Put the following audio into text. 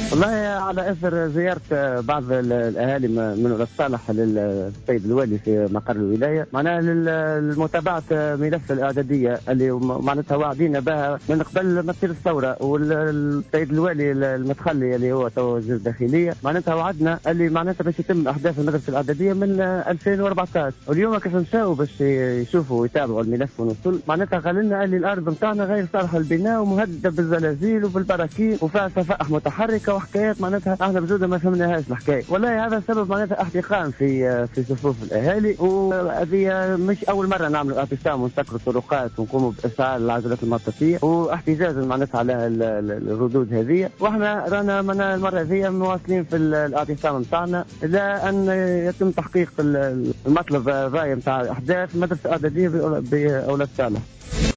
والله على اثر زياره بعض الاهالي من ولاد صالح للسيد الوالي في مقر الولايه، معناها لمتابعه ملف الاعداديه اللي معناتها واعدين بها من قبل ما تصير الثوره، والسيد الوالي المتخلي اللي هو تو وزير الداخليه معناتها وعدنا اللي معناتها باش يتم احداث المدرسه الاعداديه من 2014، واليوم كيف مشاو باش يشوفوا ويتابعوا الملف ونوصل معناتها قال لنا اللي الارض نتاعنا غير صالحه للبناء ومهدده بالزلازل وبالبراكين وفيها صفائح متحركه وحكايات معناتها احنا بجوده ما فهمناهاش الحكايه. والله هذا سبب معناتها احتقان في صفوف الاهالي، وهذه مش اول مره نعملوا اعتصام ونسكروا الطرقات ونقوموا بافعال العجلات المطاطيه واحتجاجا معناتها على الردود هذه، واحنا رانا من المره هذه مواصلين في الاعتصام نتاعنا الى ان يتم تحقيق المطلب الراي نتاع احداث مدرسه اعداديه باولاد صالح.